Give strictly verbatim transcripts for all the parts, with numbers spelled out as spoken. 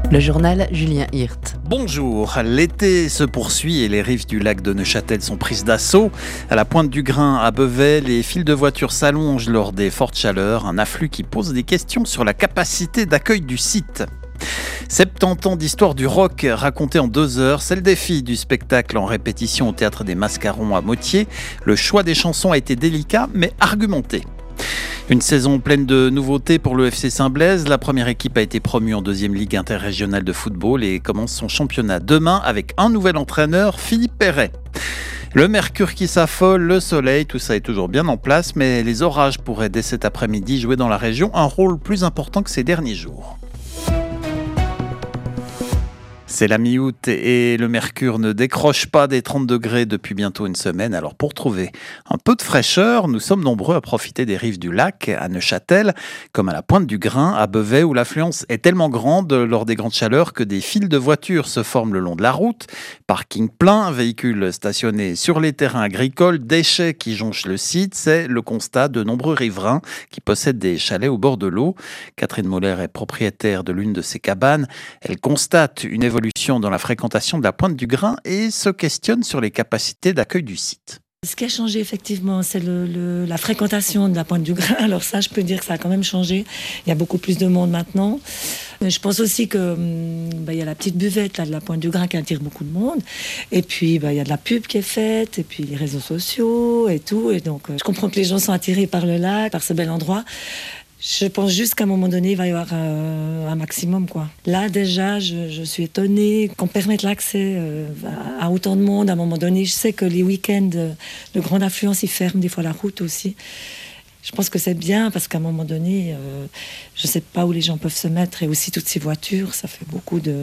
Le journal Julien Hirt. Bonjour, l'été se poursuit et les rives du lac de Neuchâtel sont prises d'assaut. À la pointe du Grain, à Beauvais, les files de voitures s'allongent lors des fortes chaleurs, un afflux qui pose des questions sur la capacité d'accueil du site. soixante-dix ans d'histoire du rock racontée en deux heures, c'est le défi du spectacle en répétition au Théâtre des Mascarons à Motier. Le choix des chansons a été délicat mais argumenté. Une saison pleine de nouveautés pour le F C Saint-Blaise. La première équipe a été promue en deuxième ligue interrégionale de football et commence son championnat demain avec un nouvel entraîneur, Philippe Perret. Le mercure qui s'affole, le soleil, tout ça est toujours bien en place, mais les orages pourraient dès cet après-midi jouer dans la région un rôle plus important que ces derniers jours. C'est la mi-août et le mercure ne décroche pas des trente degrés depuis bientôt une semaine. Alors pour trouver un peu de fraîcheur, nous sommes nombreux à profiter des rives du lac, à Neuchâtel, comme à la pointe du Grain, à Beauvais, où l'affluence est tellement grande lors des grandes chaleurs que des files de voitures se forment le long de la route. Parking plein, véhicules stationnés sur les terrains agricoles, déchets qui jonchent le site. C'est le constat de nombreux riverains qui possèdent des chalets au bord de l'eau. Catherine Moller est propriétaire de l'une de ces cabanes. Elle constate une évolution dans la fréquentation de la pointe du Grain et se questionne sur les capacités d'accueil du site. Ce qui a changé effectivement, c'est le, le, la fréquentation de la pointe du Grain. Alors ça, je peux dire que ça a quand même changé. Il y a beaucoup plus de monde maintenant. Mais je pense aussi que bah, il y a la petite buvette là, de la pointe du Grain qui attire beaucoup de monde. Et puis bah, il y a de la pub qui est faite, et puis les réseaux sociaux et tout. Et donc, euh, je comprends que les gens sont attirés par le lac, par ce bel endroit. Je pense juste qu'à un moment donné, il va y avoir euh, un maximum, quoi. Là, déjà, je, je suis étonnée qu'on permette l'accès euh, à, à autant de monde. À un moment donné, je sais que les week-ends euh, de grande affluence, ils ferment des fois la route aussi. Je pense que c'est bien parce qu'à un moment donné, euh, je ne sais pas où les gens peuvent se mettre. Et aussi, toutes ces voitures, ça fait beaucoup de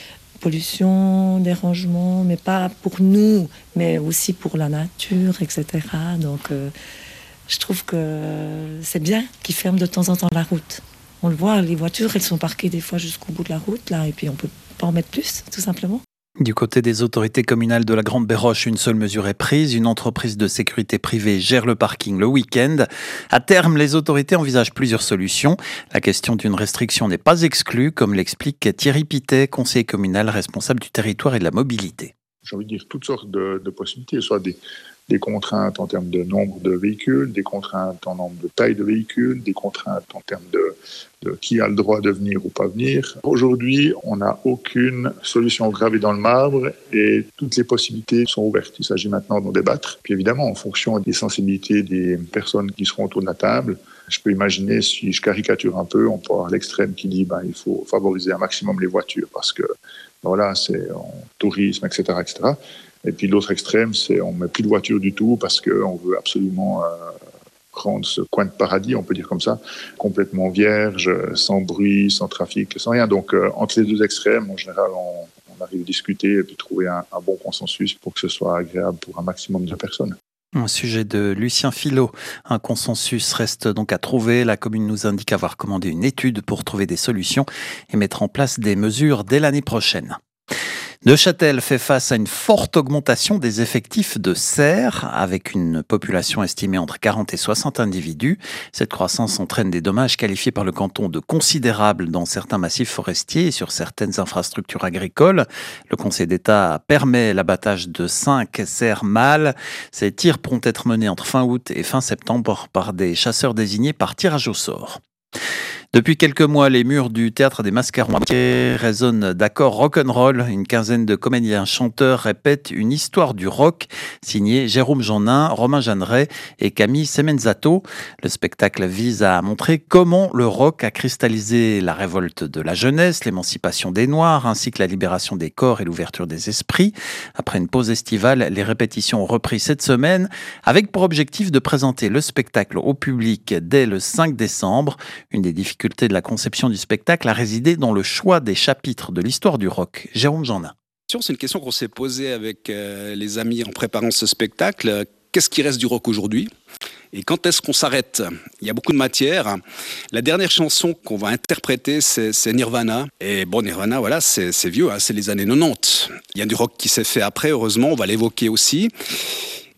pollution, dérangement, mais pas pour nous, mais aussi pour la nature, et cetera. Donc... Euh, Je trouve que c'est bien qu'ils ferment de temps en temps la route. On le voit, les voitures, elles sont parquées des fois jusqu'au bout de la route, là, et puis on ne peut pas en mettre plus, tout simplement. Du côté des autorités communales de la Grande Béroche, une seule mesure est prise. Une entreprise de sécurité privée gère le parking le week-end. À terme, les autorités envisagent plusieurs solutions. La question d'une restriction n'est pas exclue, comme l'explique Thierry Pittet, conseiller communal responsable du territoire et de la mobilité. J'ai envie de dire toutes sortes de, de possibilités, soit des, des contraintes en termes de nombre de véhicules, des contraintes en nombre de taille de véhicules, des contraintes en termes de, de qui a le droit de venir ou pas venir. Aujourd'hui, on n'a aucune solution gravée dans le marbre et toutes les possibilités sont ouvertes. Il s'agit maintenant d'en débattre. Puis évidemment, en fonction des sensibilités des personnes qui seront autour de la table, je peux imaginer, si je caricature un peu, on peut avoir l'extrême qui dit ben, il faut favoriser un maximum les voitures parce que voilà, c'est en tourisme, et cetera, et cetera. Et puis l'autre extrême, c'est on met plus de voitures du tout parce qu'on veut absolument euh, rendre ce coin de paradis, on peut dire comme ça, complètement vierge, sans bruit, sans trafic, sans rien. Donc euh, entre les deux extrêmes, en général, on, on arrive à discuter et puis trouver un, un bon consensus pour que ce soit agréable pour un maximum de personnes. Un sujet de Lucien Filot. Un consensus reste donc à trouver. La commune nous indique avoir commandé une étude pour trouver des solutions et mettre en place des mesures dès l'année prochaine. Neuchâtel fait face à une forte augmentation des effectifs de cerfs, avec une population estimée entre quarante et soixante individus. Cette croissance entraîne des dommages qualifiés par le canton de considérables dans certains massifs forestiers et sur certaines infrastructures agricoles. Le Conseil d'État permet l'abattage de cinq cerfs mâles. Ces tirs pourront être menés entre fin août et fin septembre par des chasseurs désignés par tirage au sort. Depuis quelques mois, les murs du Théâtre des Mascarons résonnent d'accords rock'n'roll. Une quinzaine de comédiens chanteurs répètent une histoire du rock, signée Jérôme Jeannin, Romain Jeanneret et Camille Semenzato. Le spectacle vise à montrer comment le rock a cristallisé la révolte de la jeunesse, l'émancipation des Noirs, ainsi que la libération des corps et l'ouverture des esprits. Après une pause estivale, les répétitions ont repris cette semaine, avec pour objectif de présenter le spectacle au public dès le cinq décembre. Une des difficultés de la conception du spectacle a résidé dans le choix des chapitres de l'histoire du rock. Jérôme Jeannin. C'est une question qu'on s'est posée avec euh, les amis en préparant ce spectacle. Qu'est-ce qui reste du rock aujourd'hui ? Et quand est-ce qu'on s'arrête ? Il y a beaucoup de matière. La dernière chanson qu'on va interpréter, c'est, c'est Nirvana. Et bon, Nirvana, voilà, c'est, c'est vieux, hein, c'est les années quatre-vingt-dix. Il y a du rock qui s'est fait après, heureusement, on va l'évoquer aussi.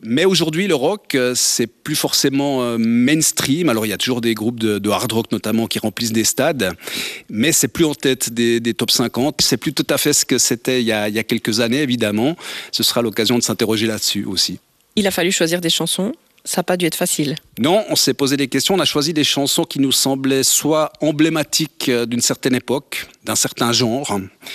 Mais aujourd'hui, le rock, c'est plus forcément mainstream. Alors, il y a toujours des groupes de, de hard rock, notamment, qui remplissent des stades. Mais c'est plus en tête des, des top cinquante. C'est plus tout à fait ce que c'était il y a, il y a quelques années, évidemment. Ce sera l'occasion de s'interroger là-dessus aussi. Il a fallu choisir des chansons. Ça n'a pas dû être facile. Non, on s'est posé des questions. On a choisi des chansons qui nous semblaient soit emblématiques d'une certaine époque, d'un certain genre,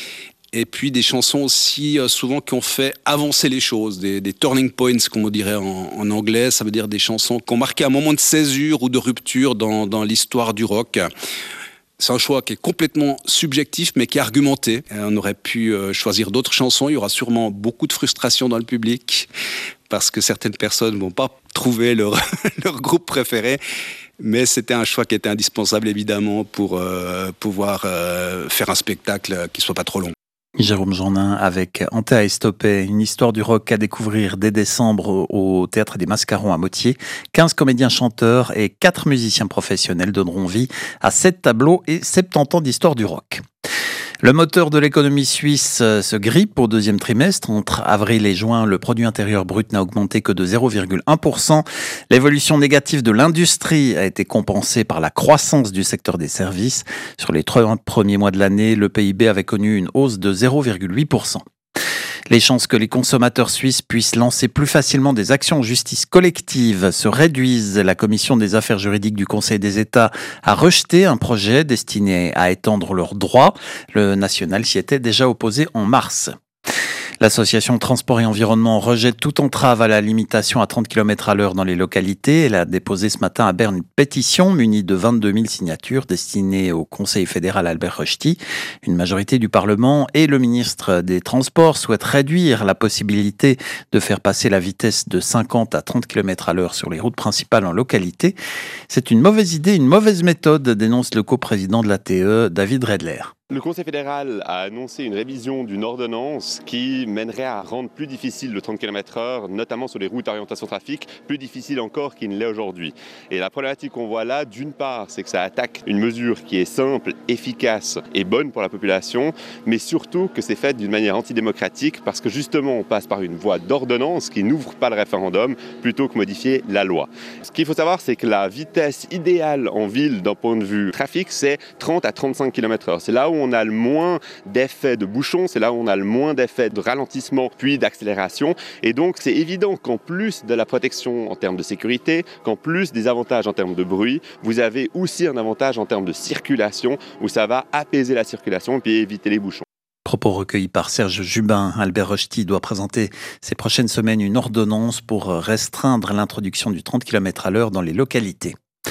et puis des chansons aussi euh, souvent qui ont fait avancer les choses, des, des turning points, comme on dirait en, en anglais. Ça veut dire des chansons qui ont marqué un moment de césure ou de rupture dans, dans l'histoire du rock. C'est un choix qui est complètement subjectif, mais qui est argumenté. On aurait pu euh, choisir d'autres chansons. Il y aura sûrement beaucoup de frustration dans le public, parce que certaines personnes ne vont pas trouver leur, leur groupe préféré. Mais c'était un choix qui était indispensable, évidemment, pour euh, pouvoir euh, faire un spectacle qui ne soit pas trop long. Jérôme Jeannin avec Antea Estopé, une histoire du rock à découvrir dès décembre au Théâtre des Mascarons à Motier. quinze comédiens chanteurs et quatre musiciens professionnels donneront vie à sept tableaux et soixante-dix ans d'histoire du rock. Le moteur de l'économie suisse se grippe au deuxième trimestre. Entre avril et juin, le produit intérieur brut n'a augmenté que de zéro virgule un pour cent. L'évolution négative de l'industrie a été compensée par la croissance du secteur des services. Sur les trois premiers mois de l'année, le P I B avait connu une hausse de zéro virgule huit pour cent. Les chances que les consommateurs suisses puissent lancer plus facilement des actions en justice collective se réduisent. La commission des affaires juridiques du Conseil des États a rejeté un projet destiné à étendre leurs droits. Le national s'y était déjà opposé en mars. L'association Transport et Environnement rejette toute entrave à la limitation à trente kilomètres à l'heure dans les localités. Elle a déposé ce matin à Berne une pétition munie de vingt-deux mille signatures destinée au Conseil fédéral Albert Rochety. Une majorité du Parlement et le ministre des Transports souhaitent réduire la possibilité de faire passer la vitesse de cinquante à trente kilomètres à l'heure sur les routes principales en localité. C'est une mauvaise idée, une mauvaise méthode, dénonce le coprésident de l'A T E, David Redler. Le Conseil fédéral a annoncé une révision d'une ordonnance qui mènerait à rendre plus difficile le trente kilomètres heure, notamment sur les routes orientation trafic, plus difficile encore qu'il ne l'est aujourd'hui. Et la problématique qu'on voit là, d'une part, c'est que ça attaque une mesure qui est simple, efficace et bonne pour la population, mais surtout que c'est fait d'une manière antidémocratique parce que justement on passe par une voie d'ordonnance qui n'ouvre pas le référendum plutôt que modifier la loi. Ce qu'il faut savoir, c'est que la vitesse idéale en ville d'un point de vue trafic, c'est trente à trente-cinq kilomètres heure. C'est là où on a le moins d'effets de bouchons, c'est là où on a le moins d'effets de ralentissement puis d'accélération. Et donc c'est évident qu'en plus de la protection en termes de sécurité, qu'en plus des avantages en termes de bruit, vous avez aussi un avantage en termes de circulation où ça va apaiser la circulation et puis éviter les bouchons. Propos recueillis par Serge Jubin. Albert Rochety doit présenter ces prochaines semaines une ordonnance pour restreindre l'introduction du trente kilomètres à l'heure dans les localités.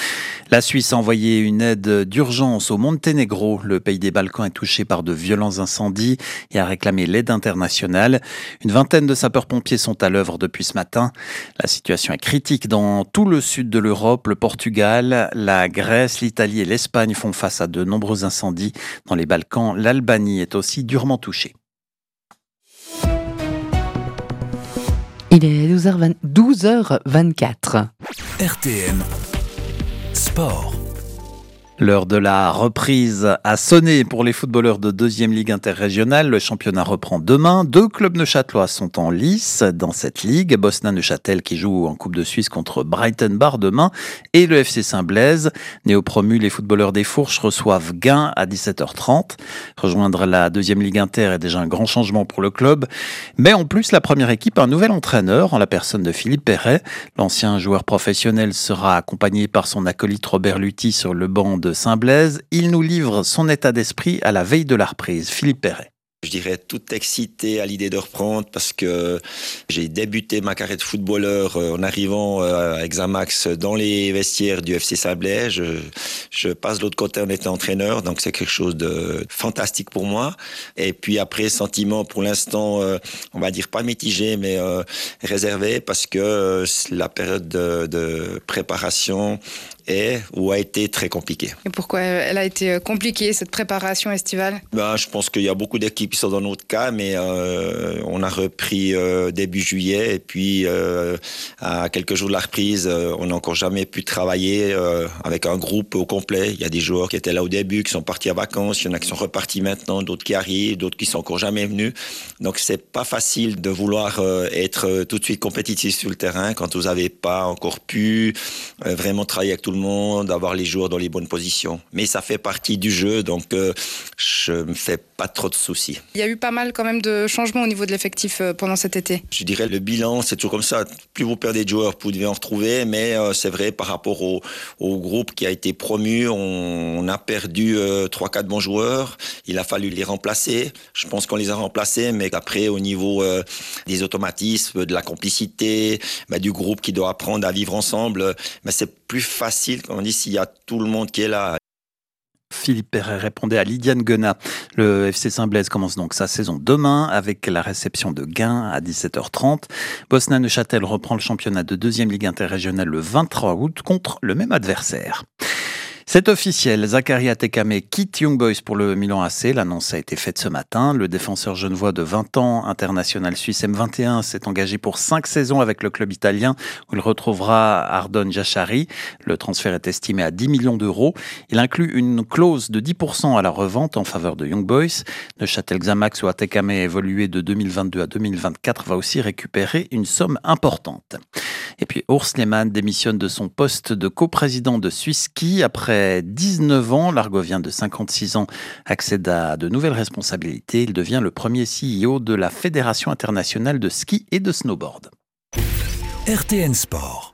La Suisse a envoyé une aide d'urgence au Monténégro. Le pays des Balkans est touché par de violents incendies et a réclamé l'aide internationale. Une vingtaine de sapeurs-pompiers sont à l'œuvre depuis ce matin. La situation est critique dans tout le sud de l'Europe. Le Portugal, la Grèce, l'Italie et l'Espagne font face à de nombreux incendies. Dans les Balkans, l'Albanie est aussi durement touchée. Il est douze heures vingt-quatre. R T M Sport. L'heure de la reprise a sonné pour les footballeurs de deuxième ligue interrégionale. Le championnat reprend demain. Deux clubs neuchâtelois sont en lice dans cette ligue. Bosna-Neuchâtel qui joue en Coupe de Suisse contre Brighton Bar demain et le F C Saint-Blaise. Néo-promu, les footballeurs des Fourches reçoivent Gand à dix-sept heures trente. Rejoindre la deuxième ligue inter est déjà un grand changement pour le club. Mais en plus, la première équipe a un nouvel entraîneur en la personne de Philippe Perret. L'ancien joueur professionnel sera accompagné par son acolyte Robert Lutti sur le banc de Saint-Blaise. Il nous livre son état d'esprit à la veille de la reprise. Philippe Perret. Je dirais tout excité à l'idée de reprendre parce que j'ai débuté ma carrière de footballeur en arrivant à Xamax dans les vestiaires du F C Saint-Blaise. Je, je passe de l'autre côté en étant entraîneur, donc c'est quelque chose de fantastique pour moi. Et puis après, sentiment pour l'instant, on va dire pas mitigé, mais réservé parce que la période de, de préparation est ou a été très compliquée. Et pourquoi elle a été compliquée, cette préparation estivale ? Ben, je pense qu'il y a beaucoup d'équipes qui sont dans notre cas, mais euh, on a repris euh, début juillet et puis euh, à quelques jours de la reprise, euh, on n'a encore jamais pu travailler euh, avec un groupe au complet. Il y a des joueurs qui étaient là au début, qui sont partis en vacances, il y en a qui sont repartis maintenant, d'autres qui arrivent, d'autres qui sont encore jamais venus. Donc c'est pas facile de vouloir euh, être tout de suite compétitif sur le terrain quand vous n'avez pas encore pu euh, vraiment travailler avec tout le monde, avoir les joueurs dans les bonnes positions. Mais ça fait partie du jeu, donc euh, je me fais pas trop de soucis. Il y a eu pas mal quand même de changements au niveau de l'effectif euh, pendant cet été. Je dirais le bilan, c'est toujours comme ça. Plus vous perdez de joueurs, plus vous devez en retrouver. Mais euh, c'est vrai, par rapport au, au groupe qui a été promu, on, on a perdu euh, trois quatre bons joueurs. Il a fallu les remplacer. Je pense qu'on les a remplacés, mais après, au niveau euh, des automatismes, de la complicité, bah, du groupe qui doit apprendre à vivre ensemble, bah, c'est plus facile, comme on dit, s'il y a tout le monde qui est là. Philippe Perret répondait à Lydiane Guenat. Le F C Saint-Blaise commence donc sa saison demain avec la réception de Gain à dix-sept heures trente. Bosna-Neuchâtel reprend le championnat de deuxième ligue interrégionale le vingt-trois août contre le même adversaire. C'est officiel, Zakaria Tekame quitte Young Boys pour le Milan A C. L'annonce a été faite ce matin. Le défenseur genevois de vingt ans, international suisse M vingt et un, s'est engagé pour cinq saisons avec le club italien où il retrouvera Ardon Jashari. Le transfert est estimé à dix millions d'euros. Il inclut une clause de dix pour cent à la revente en faveur de Young Boys. Neuchâtel Xamax, où Tekame a évolué de deux mille vingt-deux à deux mille vingt-quatre, va aussi récupérer une somme importante. Et puis Urs Lehmann démissionne de son poste de coprésident de Swisski. Après dix-neuf ans, l'Argovien de cinquante-six ans accède à de nouvelles responsabilités. Il devient le premier C E O de la Fédération internationale de ski et de snowboard. R T N Sport.